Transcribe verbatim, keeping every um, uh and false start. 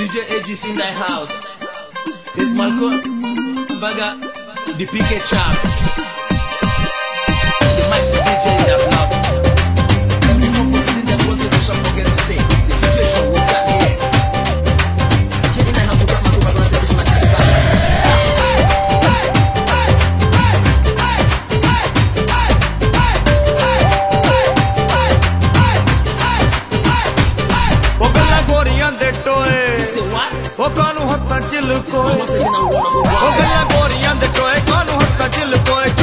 D J Edis in the house. It's Malcolm Baga, the P K Charles, the mighty D J that love. And before proceeding, there's one thing I shall forget to say. The situation we got here. Here in the house, we got Malcolm Baga sensation like D J Baga. ओ कानू हत्ता chill को ओ गया गोरियां दे टोए कानू हत्ता chill को